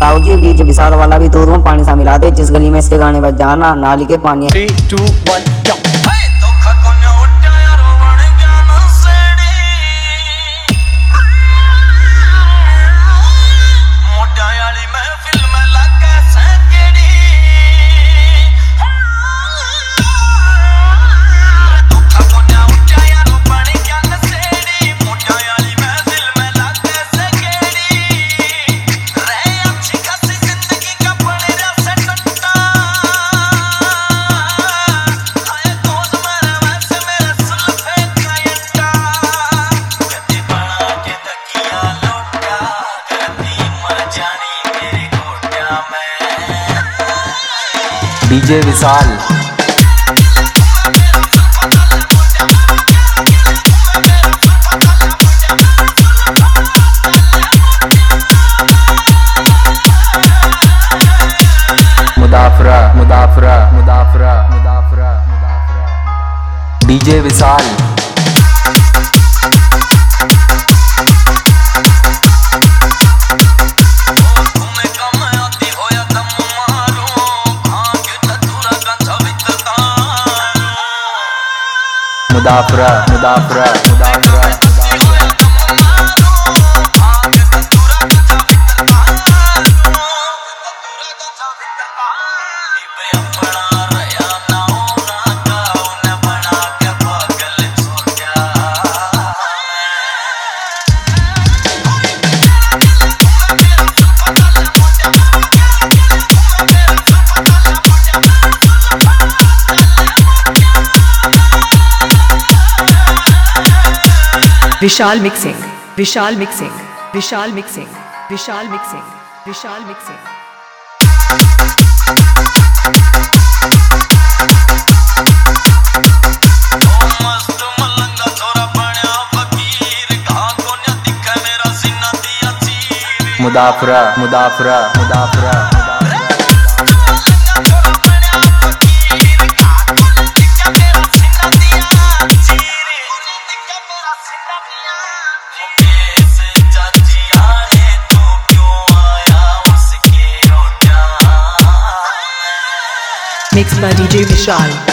आओ जी डीजे विशाल वाला भी दूध में पानी सा मिला दे, जिस गली में इसके गाने बज जाना नाली के पानी। 3, 2, 1 go। डीजे विशाल। मुदाफरा मुदाफरा मुदाफरा मुदाफरा मुदाफरा डीजे विशाल। मुदाफरा मुदाफरा मुदाफरा Vishal mixing, Vishal mixing, Vishal mixing, Vishal mixing, Vishal mixing. मुदाफरा मुदाफरा मुदाफरा Mixed by DJ Vishal।